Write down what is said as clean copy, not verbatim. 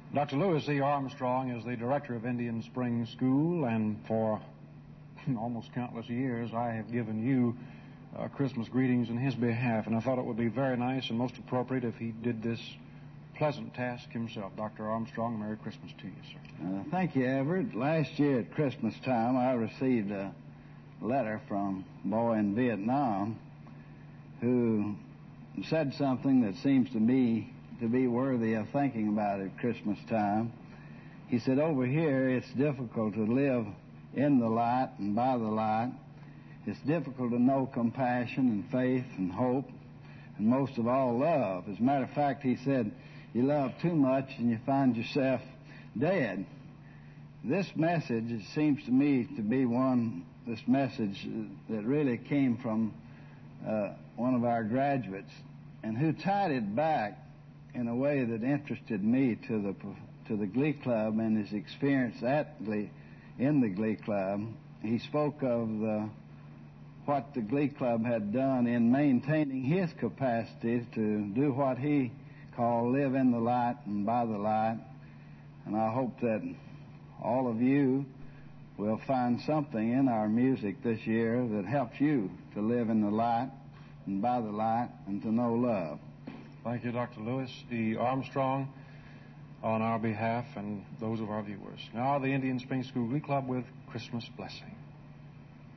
Dr. Louis E. Armstrong is the director of Indian Springs School, and for almost countless years I have given you Christmas greetings in his behalf, and I thought it would be very nice and most appropriate if he did this pleasant task himself. Dr. Armstrong, Merry Christmas to you, sir. Thank you, Everett. Last year at Christmas time, I received a letter from a boy in Vietnam who said something that seems to me to be worthy of thinking about at Christmas time. He said, over here it's difficult to live in the light and by the light. It's difficult to know compassion and faith and hope, and most of all, love. As a matter of fact, he said, you love too much and you find yourself dead. This message, it seems to me to be this message that really came from one of our graduates, and who tied it back in a way that interested me to the Glee Club and his experience in the Glee Club. He spoke of what the Glee Club had done in maintaining his capacity to do what he called live in the light and by the light. And I hope that all of you will find something in our music this year that helps you to live in the light and by the light and to know love. Thank you, Dr. Louis E. Armstrong, on our behalf and those of our viewers. Now, the Indian Springs School Glee Club with Christmas Blessing.